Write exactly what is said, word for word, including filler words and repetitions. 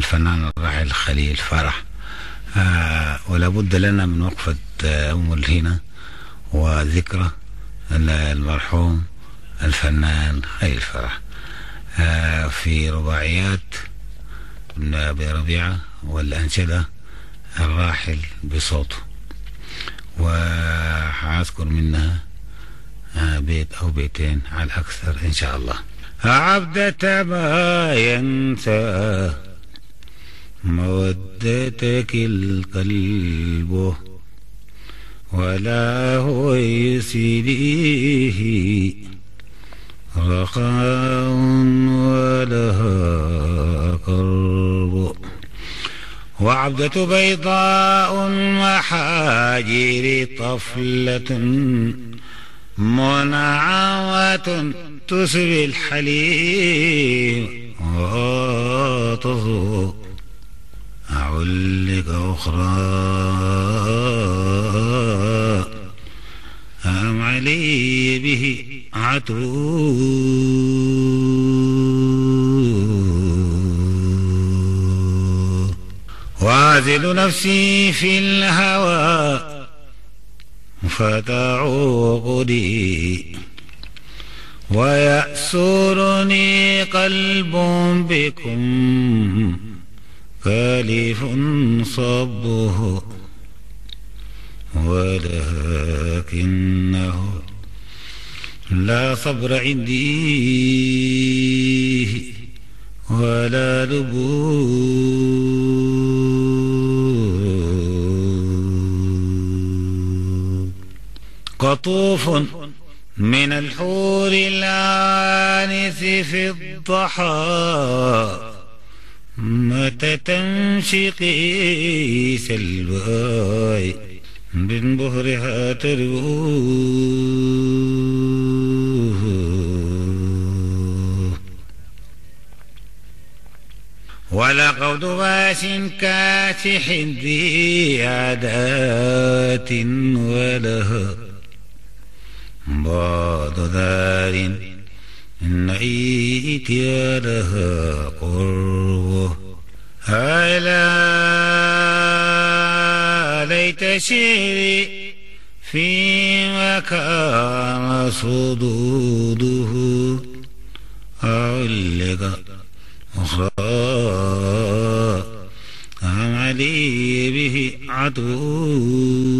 الفنان الراحل خليل فرح. آه ولا بد لنا من وقفة أمل هنا وذكرى المرحوم الفنان خليل فرح آه في رباعيات ابن أبي ربيعة والأنشدة الراحل بصوته، وحأذكر منها بيت أو بيتين على الأكثر إن شاء الله. عبدة ما ينسى مودتك القلب، ولا هو يسيليه رخاء ولها كرب. وعبدة بيضاء محاجر طفلة منعمة تسري الحليم وتصو أعلك أخرى أم علي به عتو. وأعزل نفسي في الهوى فتعوقني، ويأسرني قلب بكم كالف صبه، ولكنه لا صبر عندي ولا لبوب. قطوف من الحور الآنس في الضحى، متى تنشقي سلواي من بهرها تربو. ولا قود باس كاسح ذي عادات، ولها بعض دار نعيت يا لها قربه. ألا ليت شعري فيما كان صدوده أعلق أخرى أم علي به عدو.